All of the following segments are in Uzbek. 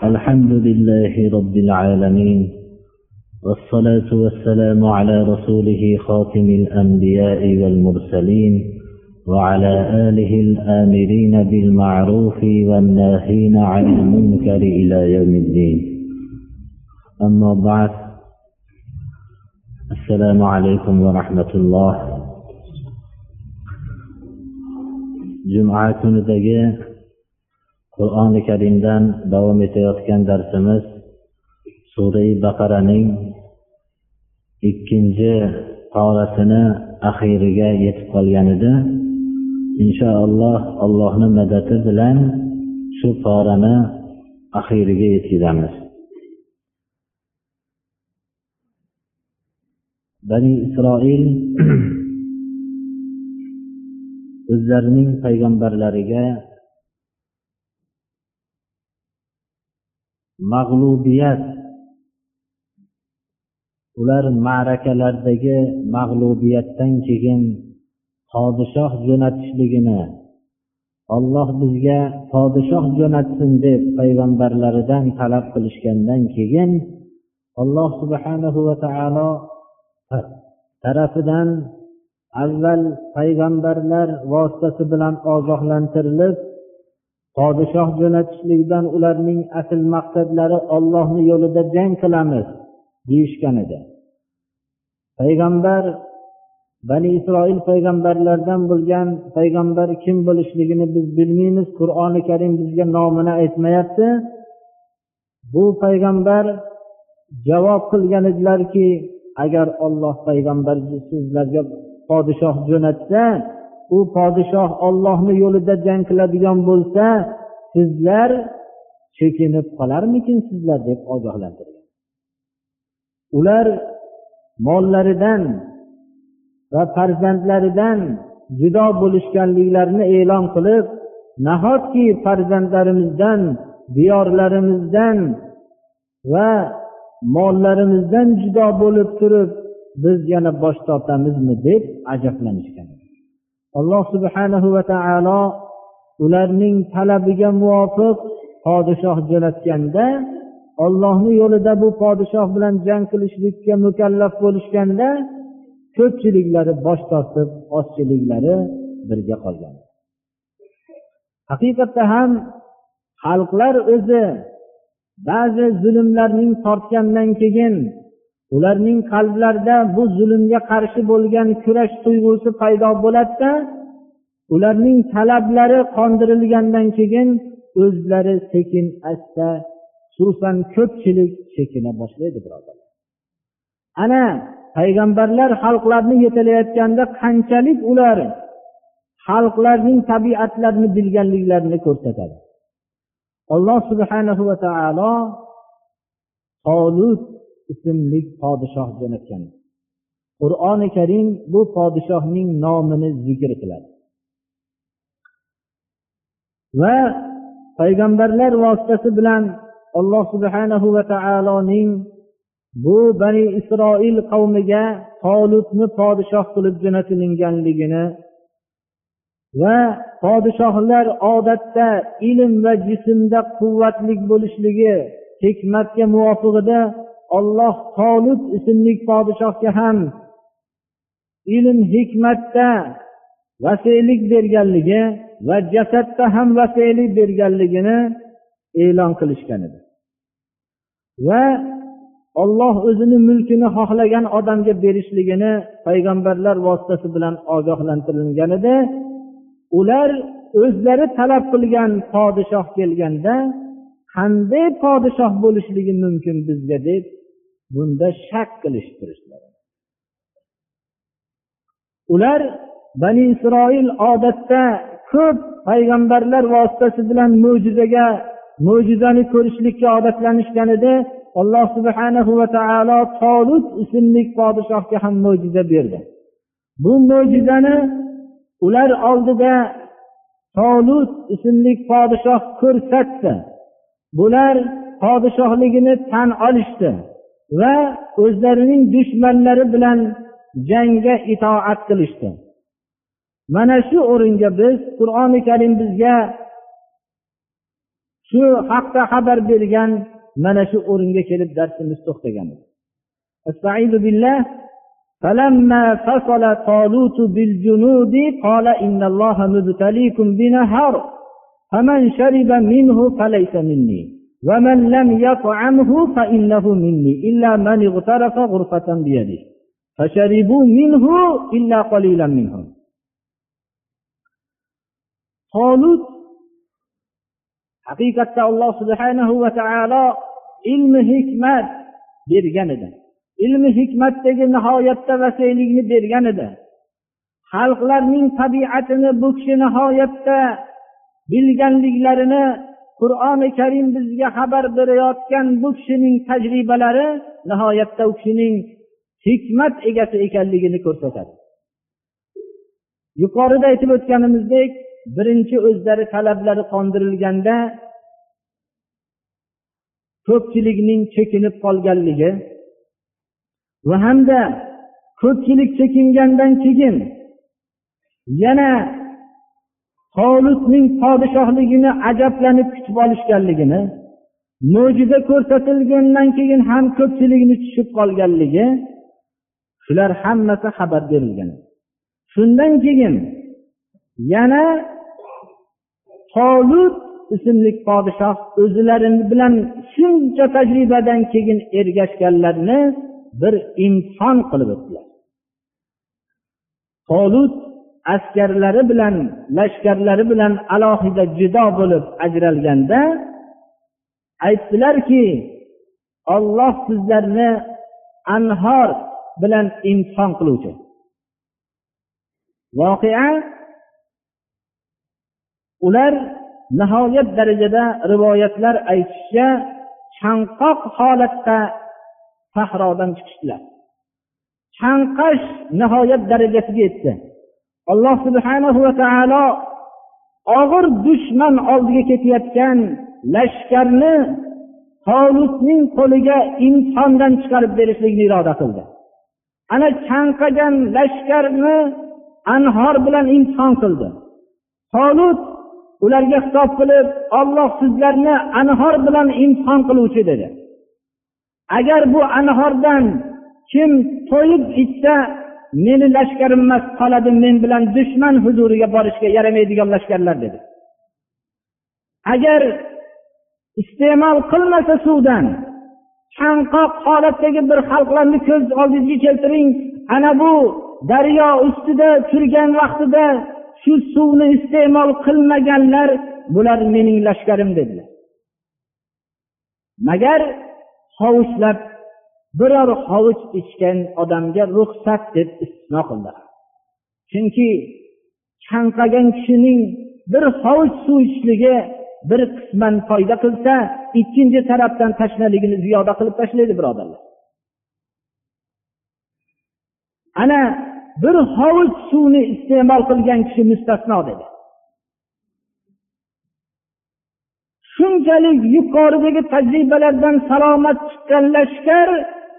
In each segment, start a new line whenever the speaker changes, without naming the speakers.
الحمد لله رب العالمين، والصلاة والسلام على رسوله خاتم الأنبياء والمرسلين، وعلى آله الآمرين بالمعروف والناهين عن المنكر إلى يوم الدين. أما بعد، السلام عليكم ورحمة الله. Juma kunidagi Qur'oni Karimdan davom etayotgan darsimiz Sura-i Baqaraning 2-parasini oxiriga yetib qolgan edi. Inshaalloh Allohning madadi bilan shu parani oxiriga yetkazamiz. Bani Isroil o'zlarining payg'ambarlariga mag'lubiyat, ular ma'rakalardagi mag'lubiyatdan keyin podshoh jo'natishligini, Alloh bizga podshoh jo'natsin deb payg'ambarlaridan talab qilishgandan keyin Alloh subhanahu va taolo tarafidan avval payg'ambarlar vositasi bilan ogohlantirilib, podshoh jo'natishlikdan ularning asl maqsadlari Allohning yo'lida jang qilamiz deyishgan edi. Payg'ambar Bani Isroil payg'ambarlardan bo'lgan payg'ambar kim bo'lishligini biz bilmaymiz. Qur'oni Karim bizga nomini aytmayapti. Bu payg'ambar javob qilgan edilarki, agar Alloh payg'ambar sizlarga podshoh jo'natsa, u podshoh Allohning yo'lida jang qiladigan bo'lsa, sizlar chekinib qolarmikin sizlar deb ogohlantirgan. Ular mollaridan va farzandlaridan judo bo'lishganliklarini e'lon qilib, nahotki farzandlarimizdan, diyorlarimizdan va mollarimizdan judo bo'lib turib biz yana bosh tortamizmi deb ajablanishgan. Alloh subhanahu va taolo ularning talabiga muvofiq podshoh jo'natganda, Allohning yo'lida bu podshoh bilan jang qilishlikka mukallaf bo'lishganda, ko'pchiliklari bosh tortib, ozchiliklari birga qolgan. Haqiqatda ham xalqlar o'zi ba'zi zulmlarning tortgandan keyin ularning qalblarida bu zulmga qarshi bo'lgan kurash tuyg'usi paydo bo'ladi. Ularning talablari qondirilgandan keyin o'zlari sekin asta, xususan ko'pchilik chekina boshlaydi, birodarlar. Ana payg'ambarlar xalqlarni yetalayotganda qanchalik ular xalqlarning tabiatlarini bilganliklarini ko'rsatadi. Alloh subhanahu va taolo Tolut ismli podshoh jo'natgan. Qur'oni Karim bu podshohning nomini zikr qiladi. Va payg'ambarlar vositasi bilan Alloh subhanahu va taoloning bu Bani Isroil qavmiga Tolutni podshoh qilib jo'natilganligini va podshohlar odatda ilm va jismda quvvatli bo'lishligi hikmatga muvofiqida Alloh Tolut ismli podshohga ham ilm hikmatda vasiylik berganligi va jasadda ham vasiylik berganligini e'lon qilishgan edi. Va Alloh o'zini mulkini xohlagan odamga berishligini payg'ambarlar vositasi bilan ogohlantirilgan edi. Ular o'zlari talab qilgan podshoh kelganda qanday podshoh bo'lishligi mumkin bizga deb bunda shak qilishtirishlar. Ular Bani Isroil odatda ko'p payg'ambarlar vositasi bilan mo'jizani ko'rishlikka odatlanishgan edi. Alloh subhanahu va taolo Tolut ismli podshohga ham mo'jiza berdi. Bu mo'jizani ular oldida Tolut ismli podshoh ko'rsatdi. Bular podshohligini tan olishdi va o'zlarining dushmanlari bilan jangga itoat qilishdi. Mana shu o'ringa biz Qur'oni Karim bizga shu haqda xabar bergan mana shu o'ringa kelib darsimiz to'xtagan edi. Estaizu billah. فَلَمَّا فَصَلَ طَالُوتُ بِالْجُنُودِ قَالَ إِنَّ اللَّهَ مُبْتَلِيكُمْ بِنَهَرٍ فَمَنْ شَرِبَ مِنْهُ فَلَيْسَ مِنِّي وَمَنْ لَمْ يَطْعَمْهُ فَإِنَّهُ مِنِّي إِلَّا مَنِ اغْتَرَفَ غُرْفَةً بِيَدِهِ فَشَرِبُوا مِنْهُ إِلَّا قَلِيلًا مِنْهُمْ. Tolut haqiqatda Alloh subhanahu va taolo ilmi hikmat bergan edi. Ilmi hikmatdagi nihoyatda vasiylikni bergan edi. Xalqlarning tabiatini bu kishi nihoyatda bilganliklarini Qur'oni Karim bizga xabar berayotgan bu kishining tajribalari nihoyatda u kishining hikmat egasi ekanligini ko'rsatadi. Yuqorida aytib o'tganimizdek, birinchi o'zlari talablari qondirilganda ko'pchilikning chekinib qolganligi va hamda ko'pchilik chekingandan keyin yana Tolutning podshohligini ajablanib kutib olishganligini, mo'jiza ko'rsatilgandan keyin ham ko'pchilikni tushib qolganligi, shular hammasi xabar berilgan. Shundan keyin yana Tolut ismli podshoh o'zlari bilan shuncha tajribadan keyin ergashganlarni bir imtihon qilib o'tdilar. Tolut askarlari bilan, lashkarlari bilan alohida judo bo'lib ajralganda aytdilarki, Alloh sizlarni anhor bilan imtihon qiluvchi. Voqea ular nihoyat darajada rivoyatlar aytishicha chanqoq holatda sahrodan chiqishdilar. Chanqash nihoyat darajasiga yetdi. Alloh subhanahu va taolo og'ir dushman oldiga ketayotgan lashkarni Tolutning qo'liga imtihondan chiqarib berishlikni iroda qildi. Ana chanqagan lashkarni anhor bilan imtihon qildi. Tolut ularga xitob qilib, Alloh sizlarni anhor bilan imtihon qiluvchi dedi. Agar bu anhordan kim to'yib ichsa, meni lashkarim emas qoladi, men bilan dushman huzuriga borishga yaramaydigan lashkarlar dedi. Agar iste'mol qilmasa suvdan, chanqoq holatdagi bir xalqlarni ko'z oldingizga keltiring, ana bu daryo ustida turgan vaqtida shu suvni iste'mol qilmaganlar, bular mening lashkarim dedilar. Magar hovuchlab biror hovuch ichgan odamga ruxsat deb istisno qildilar. Chunki chanqagan kishining bir hovuch suv ichishligi bir qisman foyda qilsa, ikkinchi tarafdan tashnaligini ziyoda qilib tashlaydi, birodarlar. Ana bir hovuch suvni iste'mol qilgan kishi mustasno dedi. Shunchalik yuqoridagi tajribalardan salomat chiqqan lashkar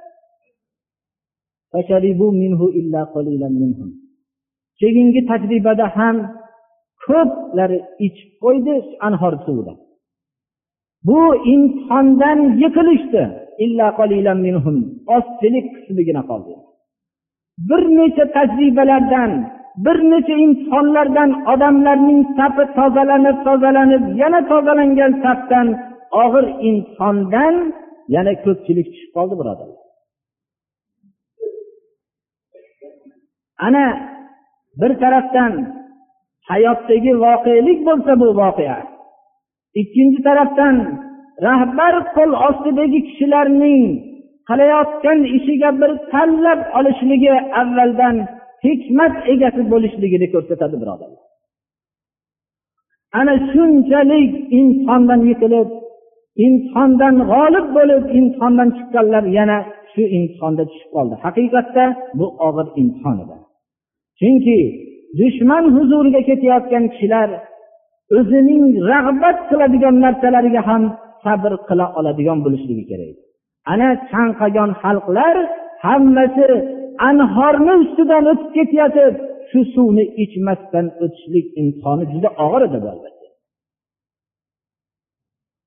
fasharibu minhu illa qalilan minhum. Keyingi tajribada ham ko'plari ichib qo'ydi anhor suvidan. Bu imtihondan yiqilishdi. Illa qalilan minhum. Ozchilik qismigina qoldi. Bir necha tajribalardan, bir necha imtihonlardan odamlarning safi tozalanib, yana tozalangan safdan og'ir imtihondan yana ko'pchilik tushib qoldi, birodarlar. Ana bir tarafdan hayotdagi voqelik bo'lsa bu voqea. Ikkinchi tarafdan rahbar qo'l ostidagi kishilarning qilayotgan ishiga bir tanlab olishligi avvaldan hikmat egasi bo'lishligini ko'rsatadi, birodarlar. Ana shunchalik imtihondan yiqilib, imtihondan g'olib bo'lib, imtihondan chiqqanlar yana shu imtihonda tushib qoldi. Haqiqatda bu og'ir imtihon edi. Chunki dushman huzuriga ketayotgan kishilar o'zining rag'bat qiladigan narsalariga ham sabr qila oladigan bo'lishligi kerak. Ana chanqagan xalqlar hammasi anhorni ustidan o'tib ketayotib, shu suvni ichmasdan o'tishlik imtihoni juda og'ir edi, albatta.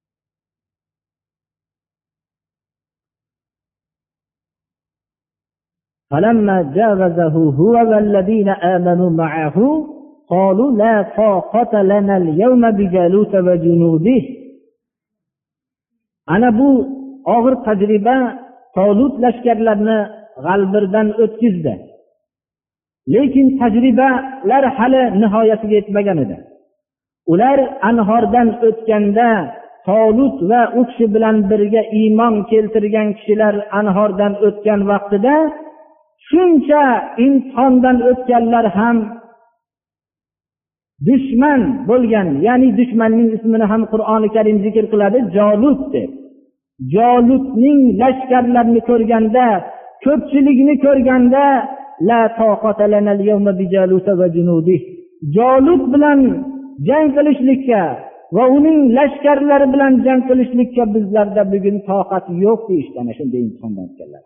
فلما جاوزه هو والذين آمنوا معه قالوا لا طاقة لنا اليوم بجالوت وجنوده. ana bu og'ir tajriba Tolut lashkarlarini g'albirdan o'tkazdi. Lekin tajribalar hali nihoyasiga yetmagan edi. Ular anhordan o'tganda Tolut va u kishi bilan birga iymon keltirgan kishilar anhordan o'tgan vaqtida shuncha imtihondan o'tganlar ham dushman bo'lgan, ya'ni dushmanning ismini ham Qur'oni Karim zikr qiladi, Jolut deb. Jolutning lashkarlarini ko'rganda, ko'pchilikni ko'rganda la taqata lana al-yawma bi Jalut va junudih. Jolut bilan jang qilishlikka va uning lashkarlari bilan jang qilishlikka bizlarda bugun toqat yo'q deyishdi. Ana shunday imtihondan o'tganlar.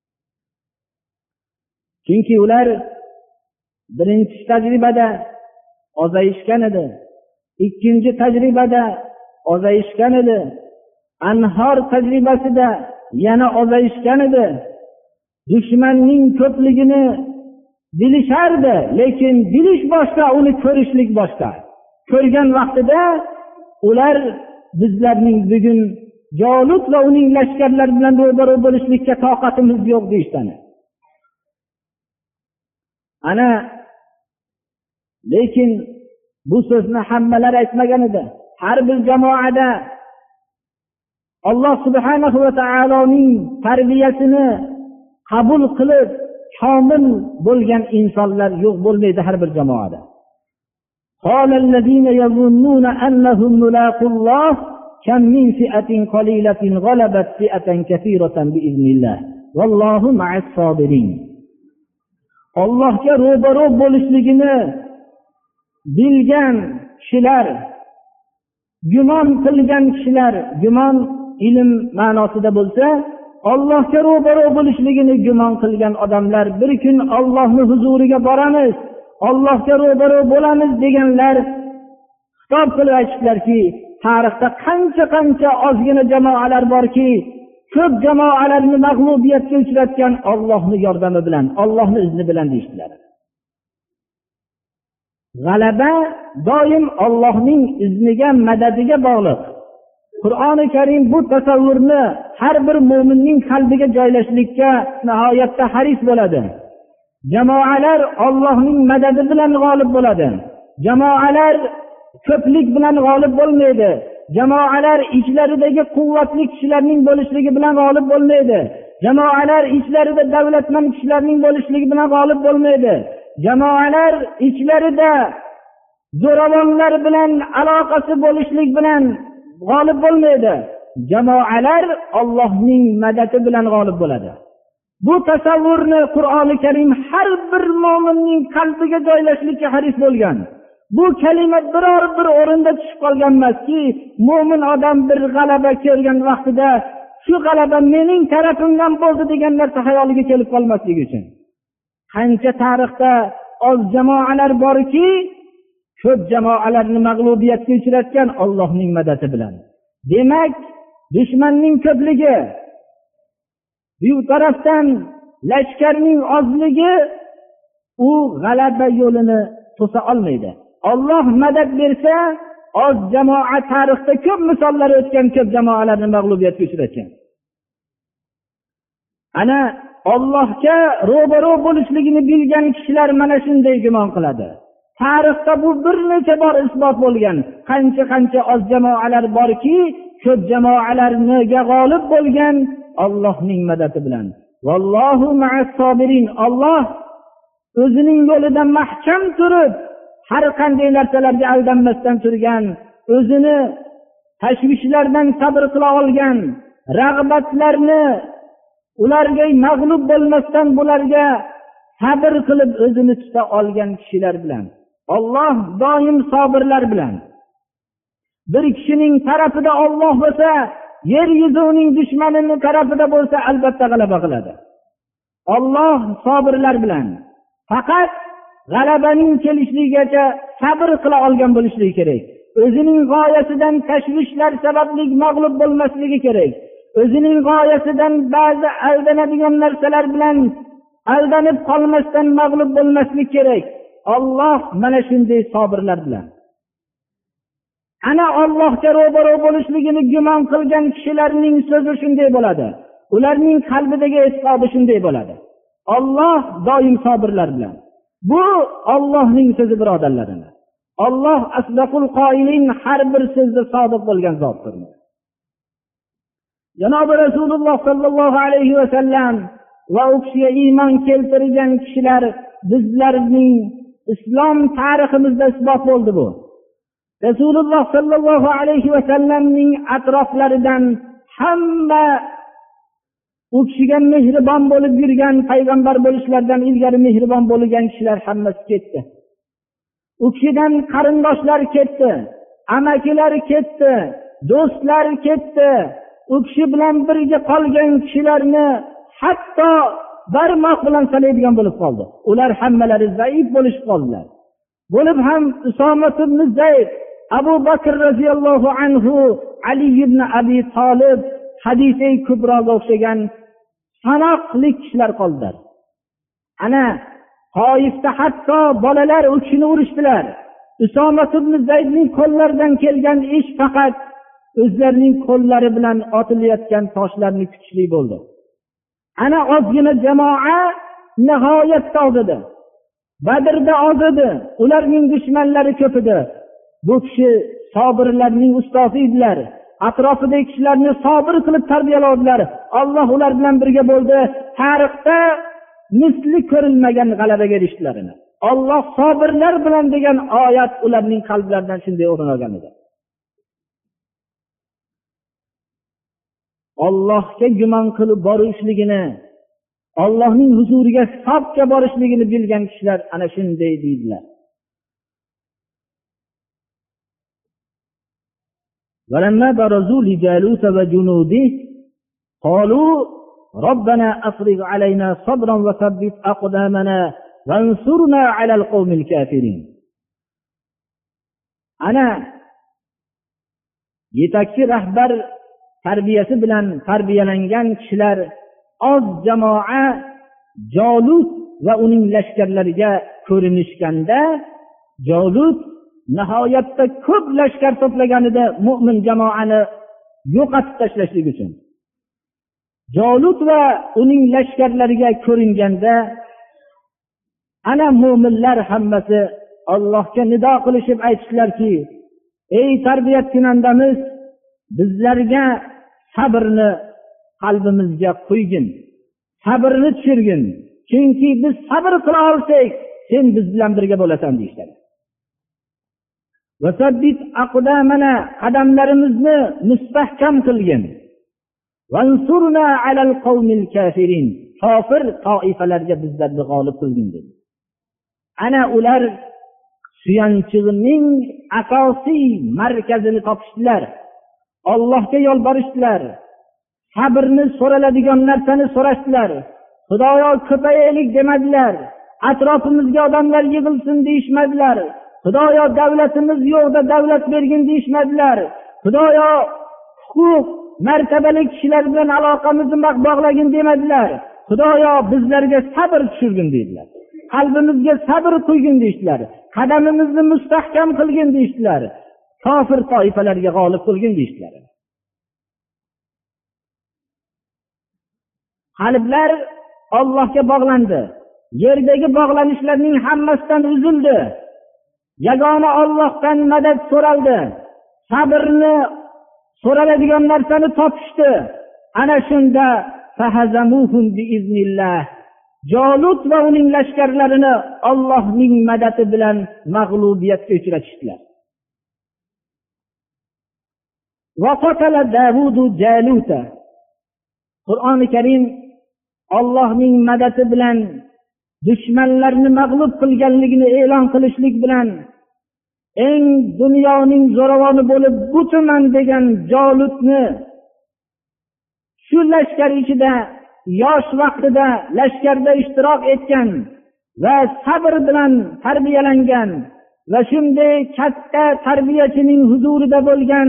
Chunki ular birinchi tajribada ozayishgan edi, ikkinchi tajribada ozayishgan edi, anhor tajribasida yana ozayishgan edi. Dushmanning ko'pligini bilishardi, lekin bilish boshqa, uni ko'rishlik boshqa. Ko'rgan vaqtida ular bizlarning bugun Jolut va uning lashkarlari bilan ro'baro bo'lishlikka toqatimiz yo'q deyishdi. Ana lekin bu so'zni hammalar aytmagan edi. Har bir jamoada Alloh subhanahu va taoloning tarbiyasini qabul qilib komil bo'lgan insonlar yo'q bo'lmaydi har bir jamoada. Qalallazina yazunnuna annahum mulaqulloh kam min fi'atin qalilatin ghalabat fi'atan kaseeratan biiznillah vallohu ma'as sabirin. Allohga ro'baro bo'lishligini bilgan kishilar, gumon qilgan kishilar, gumon ilm ma'nosida bo'lsa, Allohga ro'baro bo'lishligini gumon qilgan odamlar bir kun Allohning huzuriga boramiz, Allohga ro'baro bo'lamiz deganlar xitob qilib aytishlarki, tarixda qancha ozgina jamoalar borki, ko'p jamoalarni mag'lubiyatga uchratgan Allohning yordami bilan, Allohning izni bilan deyishdilar. G'alaba doim Allohning izniga, madadiga bog'liq. Qur'oni Karim bu tasavvurni har bir mu'minning qalbiga joylashlikka nihoyatda haris bo'ladi. Jamoalar Allohning madadi bilan g'olib bo'ladi. Jamoalar ko'plik bilan g'olib bo'lmaydi. Jamoalar ichlaridagi quvvatli kishilarning bo'lishligi bilan g'olib bo'lmaydi. Jamoalar ichlarida davlatmand kishilarning bo'lishligi bilan g'olib bo'lmaydi. Jamoalar ichlarida zo'ravonlar bilan aloqasi bo'lishlik bilan g'olib bo'lmaydi. Jamoalar Allohning madadi bilan g'olib bo'ladi. Bu tasavvurni Qur'oni Karim har bir mu'minning qalbiga joylashlikka haris bo'lgan. Bu kalima biror bir o'rinda tushib qolgan emaski, mu'min odam bir g'alaba ko'rgan vaqtida shu g'alaba mening tarafimdan bo'ldi degan narsa xayoliga kelib qolmasligi uchun. Qancha tarixda oz jamoalar borki, ko'p jamoalarni mag'lubiyatga uchratgan Allohning madadi bilan. Demak, dushmanning ko'pligi, bu tarafdan lashkarning ozligi u g'alaba yo'lini to'sa olmaydi. Alloh madad bersa, oz jamoat tarixda ko'p misollar o'tgan, ko'p jamoalarni mag'lubiyatga uchratgan. Ana Allohga ro'baro bo'lishligini bilgan kishilar mana shunday gumon qiladi. Tarixda bu bir necha bor isbot bo'lgan. Qancha oz jamoalar borki, ko'p jamoalarga g'olib bo'lgan Allohning madadi bilan. Vallohu ma'as sabirin. Alloh o'zining yo'lida mahkam turib, har qanday narsalarga aldanmasdan turgan, o'zini tashvishlardan sabr qila olgan, rag'batlarni ularga mag'lub bo'lmasdan bularga sabr qilib o'zini tuta olgan kishilar bilan. Alloh doim sabirlar bilan. Bir kishining tarafida Alloh bo'lsa, yer yuzi uning dushmanining tarafida bo'lsa, albatta g'alaba qiladi. Alloh sabirlar bilan. Faqat g'alabaning kelishligigacha sabr qila olgan bo'lishligi kerak. O'zining g'oyasidan tashvishlar sababli mag'lub bo'lmasligi kerak. O'zining g'oyasidan ba'zi aldanadigan narsalar bilan aldanib qolmasdan mag'lub bo'lmaslik kerak. Alloh mana shunday sabirlar bilan. Ana Allohga ro'baro bo'lishligini gumon qilgan kishilarning so'zi shunday bo'ladi. Ularning qalbidagi e'tiqodi shunday bo'ladi. Alloh doim sabirlar bilan. Bu Allohning so'zi, birodarlarim. Alloh asdaqul qoilin, har bir so'zda sodiq bo'lgan zotdir. Janobi Rasululloh sallallohu alayhi va sallam va u kishiga iymon keltirgan kishilar bizlarning islom tariximizda isbot bo'ldi bu. Rasululloh sallallohu alayhi va sallamning atroflaridan hamma u kishiga mehribon bo'lib yurgan, payg'ambar bo'lishlaridan ilgari mehribon bo'lgan kishilar hammasi ketdi. U kishidan qarindoshlar ketdi, amakilar ketdi, do'stlar ketdi. U kishi bilan birga qolgan kishilarni hatto barmoq bilan sanaydigan bo'lib qoldi. Ular hammalari zaif bo'lib qoldilar. Bo'lib ham Usoma ibn Zayd, Abu Bakr radhiyallohu anhu, Ali ibn Abi Talib, hadisai kubroga o'xshagan sanoqli kishilar qoldilar. Ana Toifda hatto bolalar u kishini urishdilar. Usoma ibn Zaydning qo'llaridan kelgan ish faqat o'zlarining qo'llari bilan otilayotgan toshlarni kutishlik bo'ldi. Ana ozgina jamoa nihoyatda oz edi. Badrda oz edi. Ularning dushmanlari ko'p edi. Bu kishi sabirlarning ustozi edilar. Atrofidagi kishilarni sabr qilib tarbiyaladilar. Alloh ular bilan birga bo'ldi. Tarixda misli ko'rilmagan g'alabaga erishdilar. Alloh sabirlar bilan degan oyat ularning qalblaridan shunday o'rin olgan edi. Allohga gumon qilib borishligini, Allohning huzuriga safga borishligini bilgan kishilar ana shunday deydilar. وَلَمَّا بَرَزُوا لِجَالُوتَ وَجُنُودِهِ قَالُوا رَبَّنَا أَفْرِغْ عَلَيْنَا صَبْرًا وَثَبِّتْ أَقْدَامَنَا وَانصُرْنَا عَلَى الْقَوْمِ الْكَافِرِينَ. Ana yetakchi rahbar tarbiyasi bilan tarbiyalangan kishilar, oz jamoa Jolut va uning lashkarlariga ko'rinishganda, Jolut nihoyatda ko'p lashkar to'plaganida mu'min jamoani yo'qotib tashlashlik uchun. Jolut va uning lashkarlariga ko'ringanda, ana mu'minlar hammasi Allohga nido qilishib aytishlarki, ey tarbiyat kunandamiz, bizlarga sabrni qalbimizga qo'ygin, sabrni tushirgin, chunki biz sabr qila olsak, sen biz bilan birga bo'lasan deyishadi. Vasabbit aqdamana, qadamlarimizni mustahkam qilgin. Vansurna alal qawmil kafirin, kofir toifalarga bizlarni g'olib qilgin dedi. Ana ular suyanchig'ining asosiy markazini topishdilar. Allohga yolborishdilar. Sabrni so'raladigan narsani so'rashdilar. Xudoyo ko'payaylik demadilar. Atrofimizga odamlar yig'ilsin deyishmadilar. Xudoyo davlatimiz yo'qda davlat bergin deyishmadilar. Xudoyo huquq, martabali kishilar bilan aloqamizni bog'lagin demadilar. Xudoyo bizlarga sabr tushirgin dedilar. Qalbimizga sabr qo'ygin deydilar. Qadamimizni mustahkam qilgin deydilar. Kofir toifalarga g'olib qilgin deydilar. Qalblar Allohga bog'landi. Yerdagi bog'lanishlarning hammasidan uzildi. Yagona Allohdan madad so'raldi. Sabrni so'raladigan narsani topishdi. Ana shunda fahazamuhum biiznillah. Jolut va uning lashkarlarini Allohning madadi bilan mag'lubiyatga uchratishdilar. Va qatala Davudu Jaluta. Qur'oni Karim Allohning madadi bilan dushmanlarni mag'lub qilganligini e'lon qilishlik bilan eng dunyoning zo'ravoni bo'lib butaman degan Jolutni shu lashkar ichida yosh vaqtida lashkarda ishtirok etgan va sabr bilan tarbiyalangan va shunday katta tarbiyachining huzurida bo'lgan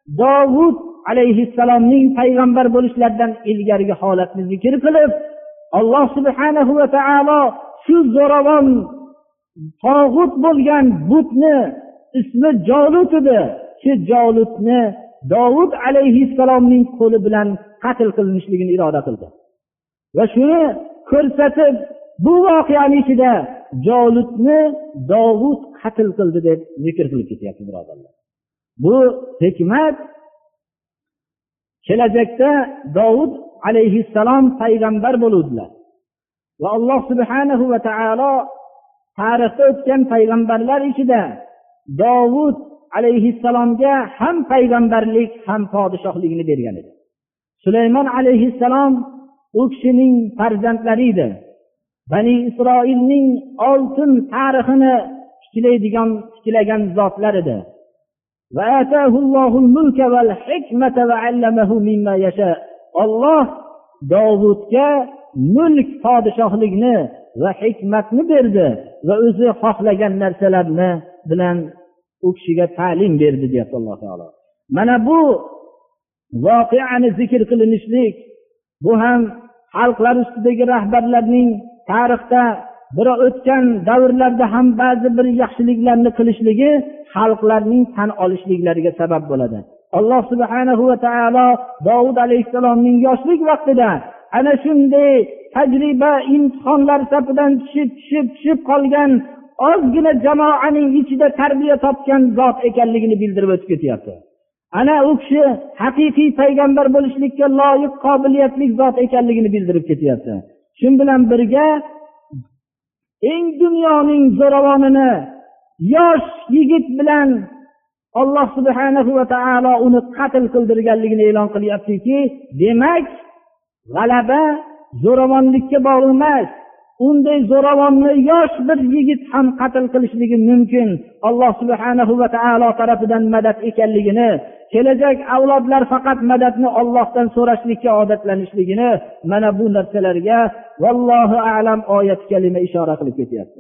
Davud alayhissalomning payg'ambar bo'lishlaridan ilgarigi holatni zikr qilib, alloh subhanahu va taolo shu zo'ravon tog'ut bo'lgan butni ismi Jolut edi. Shu Jolutni Davud alayhissalomning qo'li bilan qatl qilinishligini iroda qildi. Va shuni ko'rsatib, bu voqeaning ichida Jolutni Davud qatl qildi deb zikr qilib ketyapti, birodarlar. Bu hikmat kelajakda Davud alayhissalom payg'ambar bo'ladilar. Va Alloh subhanahu va taolo tarixda o'tgan payg'ambarlar ichida Davud alayhissalomga ham payg'ambarlik, ham podshohligini bergan edi. Sulaymon alayhissalom u kishining farzandlari edi. Bani Isroilning oltin tarixini tiklagan zotlar edi. Va atahullohul mulka val hikmata va allamahu mimma yasha. Alloh Davudga mulk, podshohlikni va hikmatni berdi va o'zi xohlagan narsalarni bilan u kishiga ta'lim berdi, deyapti Alloh taolo. Mana bu voqeani zikr qilinishlik, bu ham xalqlar ustidagi rahbarlarning tarixda bir o'tgan davrlarda ham ba'zi bir yaxshiliklarni qilishligi xalqlarning tan olishliklariga sabab bo'ladi. Alloh subhanahu va taolo Davud alayhissalomning yoshlik vaqtida ana shunday tajriba, imtihonlar safidan tushib qolgan ozgina jamoaning ichida tarbiya topgan zot ekanligini bildirib o'tib ketyapti. Ana u kishi haqiqiy payg'ambar bo'lishlikka loyiq, qobiliyatli zot ekanligini bildirib ketyapti. Shun bilan birga eng dunyoning zo'ravonini yosh yigit bilan Alloh subhanahu va taolo uni qatl qildirganligini e'lon qilyaptiki, demak g'alaba zo'ravonlikka bog'liq emas. Unday zo'ravonni yosh bir yigit ham qatl qilishligi mumkin. Alloh subhanahu va taolo tarafidan madad ekanligini, kelajak avlodlar faqat madadni Allohdan so'rashlikka odatlanishligini mana bu narsalarga vallohu a'lam oyat kalima ishora qilib ketyapti.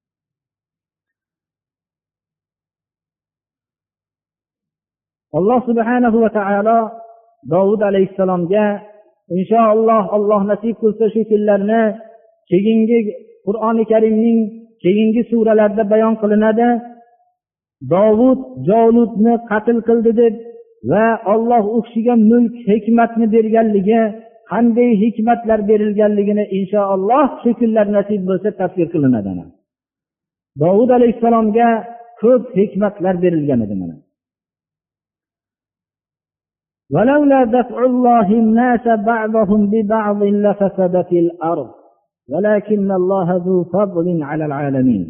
Alloh subhanahu va taolo Davud alayhissalomga inshaalloh Alloh nasib qilsa shu kunlarni keyingi Qur'oni Karimning keyingi suralarida bayon qilinadi. Davud Jolutni qatl qildi deb va Alloh u kishiga mulk, hikmatni berganligi, qanday hikmatlar berilganligini inshaalloh shu kunlar nasib bo'lsa tafsir qilinadi. Davud alayhissalomga ko'p hikmatlar berilgan edi mana. ولولا دفع الله الناس بعضهم ببعض لفسدت الأرض ولكن الله ذو فضل على العالمين.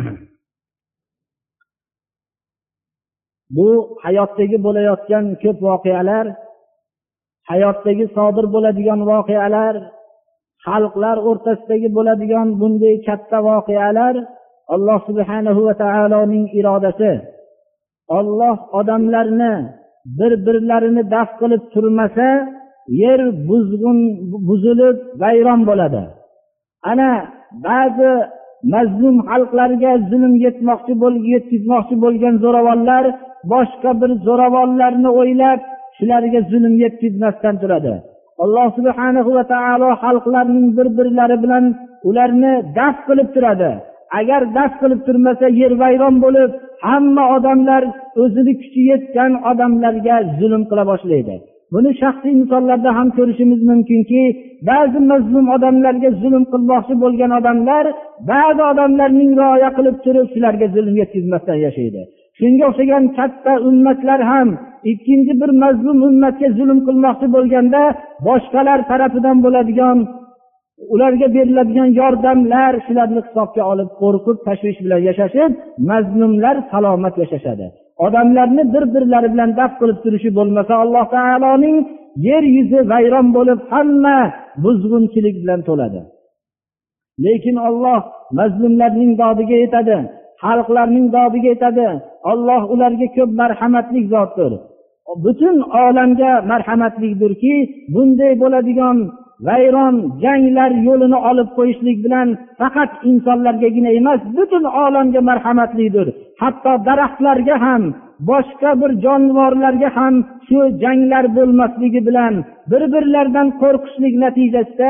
Bu hayotdagi bo'layotgan ko'p voqealar, hayotdagi sodir bo'ladigan voqealar, xalqlar o'rtasidagi bo'ladigan bunday katta voqealar Alloh subhanahu va taoloning irodasi. Alloh odamlarni bir-birlarini daf qilib turmasa, yer buzilib vayron bo'ladi. Ana ba'zi mazlum xalqlarga zulm yetkazmoqchi bo'lgan zo'ravonlar boshqa bir zo'ravonlarni o'ylab, shularga zulm yetkazmasdan turadi. Alloh subhanahu va taolo xalqlarning bir-birlari bilan ularni daf qilib turadi. Agar daf qilib turmasa, yer vayron bo'lib, hamma odamlar o'zini kuchi yetgan odamlarga zulm qila boshlaydi. Buni shaxsiy misollarda ham ko'rishimiz mumkinki, ba'zi mazlum odamlarga zulm qilmoqchi bo'lgan odamlar ba'zi odamlarning rioya qilib turib, shularga zulm yetkazmasdan yashaydi. Shunga o'xshagan katta ummatlar ham ikkinchi bir mazlum ummatga zulm qilmoqchi bo'lganda, boshqalar tarafidan bo'ladigan, ularga beriladigan yordamlar shularni hisobga olib, qo'rqib, tashvish bilan yashashib, mazlumlar salomat yashashadi. Odamlarni bir-birlari bilan daf qilib turishi bo'lmasa, Alloh taoloning yer yuzi vayron bo'lib, hamma buzg'unchilik bilan to'ladi. Lekin Alloh mazlumlarning dodiga yetadi, xalqlarning dodiga yetadi. Alloh ularga ko'p marhamatli zotdir. Butun olamga marhamatlidirki, bunday bo'ladigan vayron janglar yo'lini olib qo'yishlik bilan faqat insonlargagina emas, butun olamga marhamatlidir. Hatto daraxtlarga ham, boshqa bir jonivorlarga ham shu janglar bo'lmasligi bilan bir-birlaridan qo'rqishlik natijasida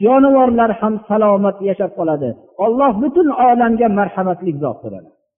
jonivorlar ham salomat yashab qoladi. Alloh butun olamga marhamatli zotdir.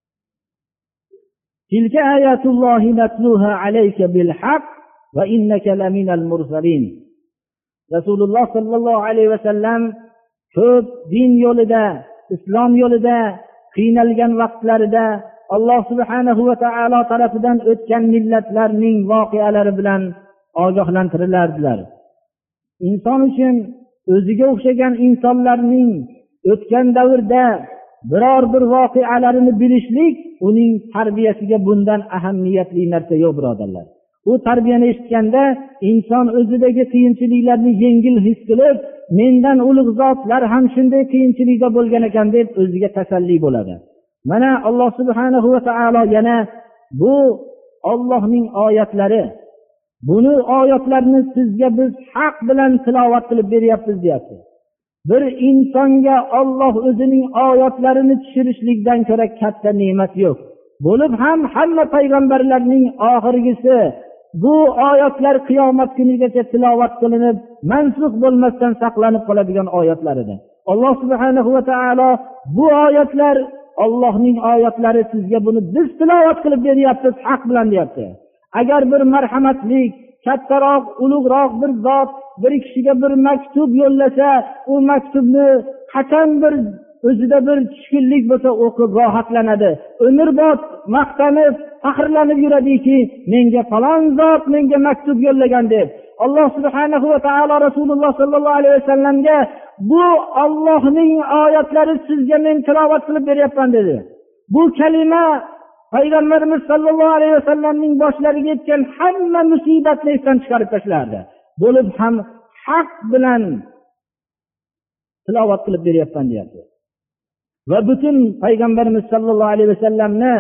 Tilka ayatullohi natluha alayka bil haqq va innaka laminal mursalin. Rasululloh sallallohu alayhi vasallam ko'p din yo'lida, islom yo'lida qiynalgan vaqtlarida Alloh subhanahu va taolo tarafidan o'tgan millatlarning voqealari bilan ogohlantirilardilar. Inson uchun o'ziga o'xshagan insonlarning o'tgan davrda biror bir voqealarini bilishlik uning tarbiyasiga bundan ahamiyatli narsa yo'q, birodarlar. U tarbiyani eshitganda inson o'zidagi qiyinchiliklarni yengil his qilib, mendan ulug' zotlar ham shunday qiyinchilikda bo'lgan ekan deb o'ziga tasalli bo'ladi. Mana Alloh subhanahu va taolo yana bu Allohning oyatlari, buni oyatlarni sizga biz haq bilan tilovat qilib beryapmiz deyapti. Bir insonga Alloh o'zining oyatlarini tushirishlikdan ko'ra katta ne'mat yo'q. Bo'lib ham hamma payg'ambarlarning oxirgisi bu oyatlar qiyomat kunigacha tilovat qilinib, mansukh bo'lmasdan saqlanib qoladigan oyatlar edi. Alloh subhanahu va taolo bu oyatlar Allohning oyatlari, sizga buni biz tilovat qilib beryapmiz haq bilan deyapti. Agar bir marhamatlik, kattaroq, ulug'roq bir zot bir kishiga bir maktub yo'llasa, u maktubni qachon bir o'zida bir tushkunlik bo'lsa o'qib rohatlanadi. Umrbod maqtanib, faxrlanib yuradiki, menga falon zot menga maktub yo'llagan deb. Alloh subhanahu va taolo Rasululloh sallallohu alayhi vasallamga bu Allohning oyatlari sizga men tilovat qilib beryapman dedi. Bu kalima Payg'ambarimiz sallallohu alayhi vasallamning boshlariga yetgan hamma musibatni esdan chiqarib tashlardi. Bo'lib ham haq bilan tilovat qilib beryapman deyapti. Va butun Payg'ambarimiz sallallohu alayhi vasallamni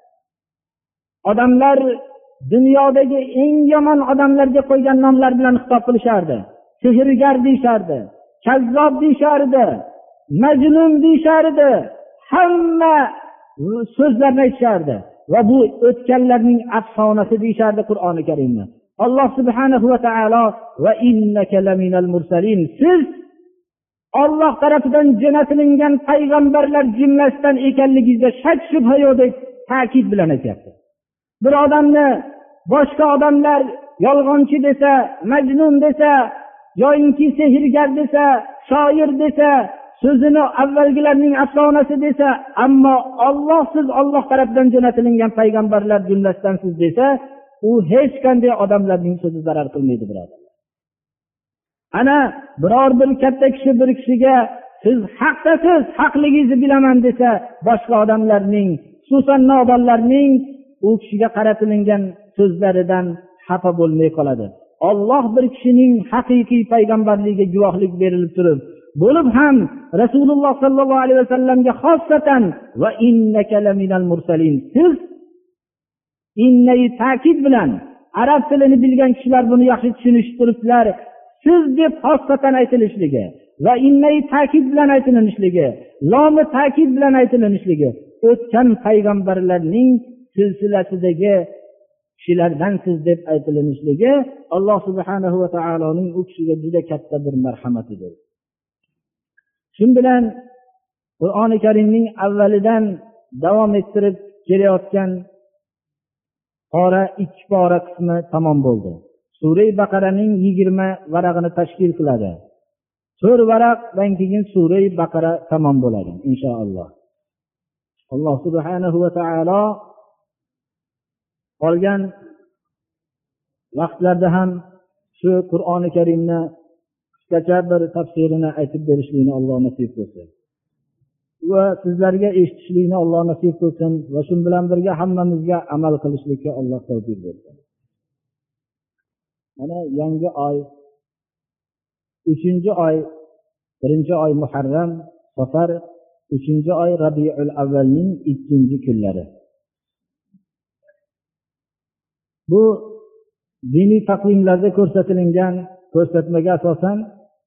odamlar dunyodagi eng yomon odamlarga qo'ygan nomlar bilan xitob qilishardi. Sehrgar deyishardi, kazzob deyishardi, majnun deyishardi, hamma so'zlarni aytishardi va bu o'tganlarning afsonasi deyishardi Qur'oni Karimni. Alloh subhanahu va taolo va innaka laminal mursalin, siz Alloh tarafidan jo'natilgan payg'ambarlar jumlasidan ekanligingizda shak shubha yo'q deb ta'kid bilan aytayapti. Bir odamni boshqa odamlar yolg'onchi desa, majnun desa, yoinki sehrgar desa, shoir desa, so'zini avvalgilarning afsonasi desa, ammo Alloh siz Alloh tarafidan jo'natilgan payg'ambarlar jumlasidan siz desa, u hech qanday odamlarning so'zi zarar qilmaydi, birodarlar. Ana biror bir katta kishi bir kishiga siz haqdasiz, haqligingizni bilaman desa, boshqa odamlarning, xususan nodonlarning u kishiga qaratilgan so'zlaridan xafa bo'lmay qoladi. Alloh bir kishining haqiqiy payg'ambarligiga guvohlik berilib turib, bo'lib ham Rasululloh sallallohu alayhi vasallamga xossatan va innaka laminal mursalin, siz innay ta'kid bilan arab tilini bilgan kishilar buni yaxshi tushunishib turibdilar. Siz deb xossatan aytilishligi va innay ta'kid bilan aytilishligi, lomi ta'kid bilan aytilishligi o'tgan payg'ambarlarning silsilasidagi kishilardan siz deb aytilishligi Alloh subhanahu va taoloning u kishiga juda katta bir marhamatidir. Shun bilan Qur'oni Karimning avvalidan davom ettirib kelayotgan pora 2 pora qismi tamom bo'ldi. Sura Baqaraning 20 varag'ini tashkil qiladi. 4 varaqdan keyin Sura Baqara tamom bo'ladi inshaalloh. Alloh subhanahu va taolo qolgan vaqtlarda ham shu Qur'oni Karimni qisqacha bir tafsirini aytib berishlikni Alloh nasib qilsin. Va sizlarga eshitishlikni Alloh nasib qilsin va shu bilan birga hammamizga amal qilishlikka Alloh tavfiq bersin. Mana yangi oy 3-oy, 1-oy Muharram, Safar, 3-oy Rabiul Avvalning 2-kunlari. Bu diniy taqvimlarda ko'rsatilgan ko'rsatmaga asosan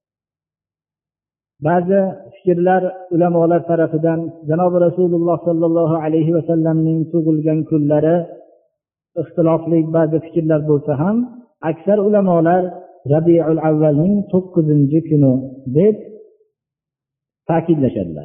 ba'zi fikrlar ulamolar tarafidan janob Rasululloh sallallohu alayhi vasallamning tug'ilgan kunlari ixtilofli ba'zi fikrlar bo'lsa ham, aksar ulamolar Rabiul Avvalning 9-kuni deb ta'kidlashadilar.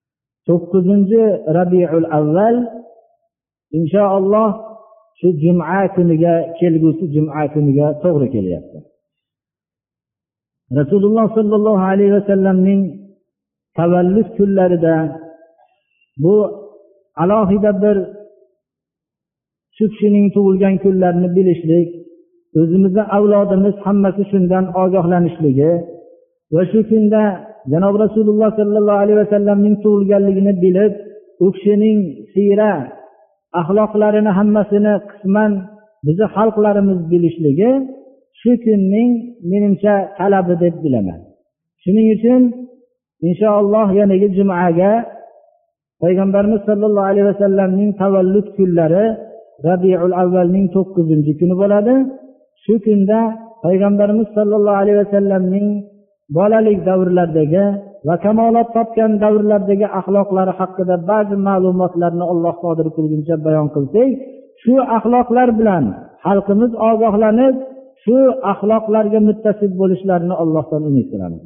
9-Rabiul avval inshaalloh shu juma kuniga, kelgusi juma kuniga to'g'ri kelyapti. Rasululloh sollallohu alayhi vasallamning tavallud kunlarida bu alohida bir shu kishining tug'ilgan kunlarini bilishlik, o'zimizning avlodimiz hammasi shundan ogohlanishligi va shu kunda janob Rasululloh sollallohu alayhi vasallamning tug'ilganligini bilib, u kishining siyrat axloqlarini hammasini qisman bizni xalqlarimiz bilishligi shu kunning menimcha talabi deb bilaman. Shuning uchun inshaalloh yanagi jumaga payg'ambarimiz sollallohu alayhi vasallamning tavallud kunlari Rabiul avvalning 9-kuni bo'ladi. Shu kunda payg'ambarimiz sollallohu alayhi vasallamning bolalik davrlaridagi va kamolot topgan davrlardagi axloqlari haqida ba'zi ma'lumotlarni Alloh qodir qilguncha bayon qilsak, shu axloqlar bilan xalqimiz ogohlanib, shu axloqlarga muttasib bo'lishlarini Allohdan umid qilamiz.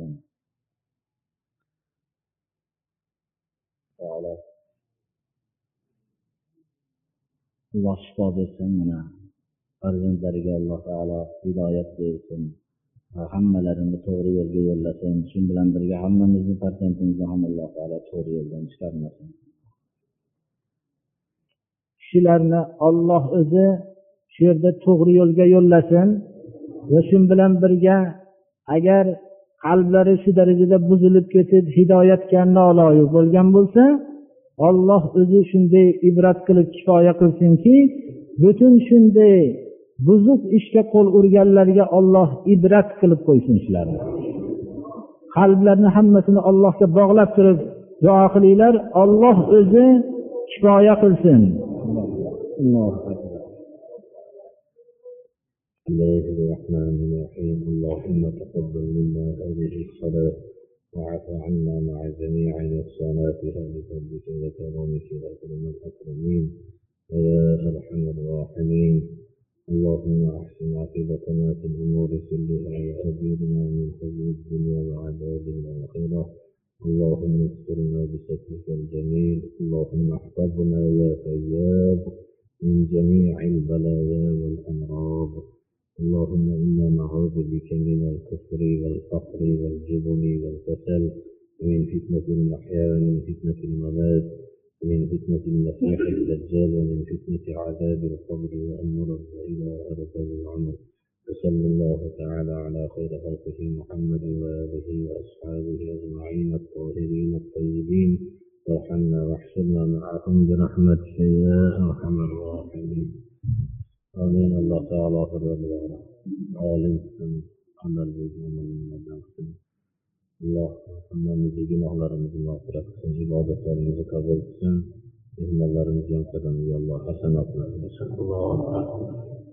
Alloh shifo bersin, mana farzandlariga Alloh taolo hidoyat bersin. Hammalarini to'g'ri yo'lga yo'llasin. Shu bilan birga hammamizni farzandimizni ham Alloh taolo to'g'ri yo'ldan chiqarmasin. Kishilarni Alloh o'zi shu yerda to'g'ri yo'lga yo'llasin va shu bilan birga agar qalblari shu darajada buzilib ketib hidoyatga noloyiq bo'lgan bo'lsa, Alloh o'zi shunday ibrat qilib kifoya qilsinki, butun shunday buzuq ishga qo'l urganlarga Alloh ibrat qilib qo'ysin shularni. Qalblarni hammasini Allohga bog'lab turib duo qilinglar, Alloh o'zi kifoya qilsin.
Bismillahirrahmanirrahim. Allahumma taqabbal minna hadhihi as-salat wa'fu 'anna ma'a jami'i nuqsanatiha bi fadlika wa karamika ya akramal akramin ya arhamar rahimin. اللهم أحسن عاقبتنا في الأمور كلها وأجرنا من خزي الدنيا وعذاب الآخرة. اللهم استرنا بسترك الجميل. اللهم احفظنا يا تياب من جميع البلايا والأمراض. اللهم إنا نعوذ بك من الكفر والفقر والجبن والكسل ومن فتنة المحيا ومن فتنة الممات ومن فتنة المسيح الدجال ومن فتنة عذاب القبر وأن نرد إلى أرض العمر. وصلى الله تعالى على خير خلقه محمد وآله وأصحابه أجمعين الطاهرين الطيبين. وارحمنا واحشرنا معهم برحمتك يا أرحم الراحمين. آمين. الله تعالى خير الوارث عالم عمل بالمؤمنين. Alloh hammamizning gunohlarimizni mag'firat qilsin, ibodatlarimizni qabul qilsin, mehmonlarimizni ham qadamiga Alloh hasanat qilsin.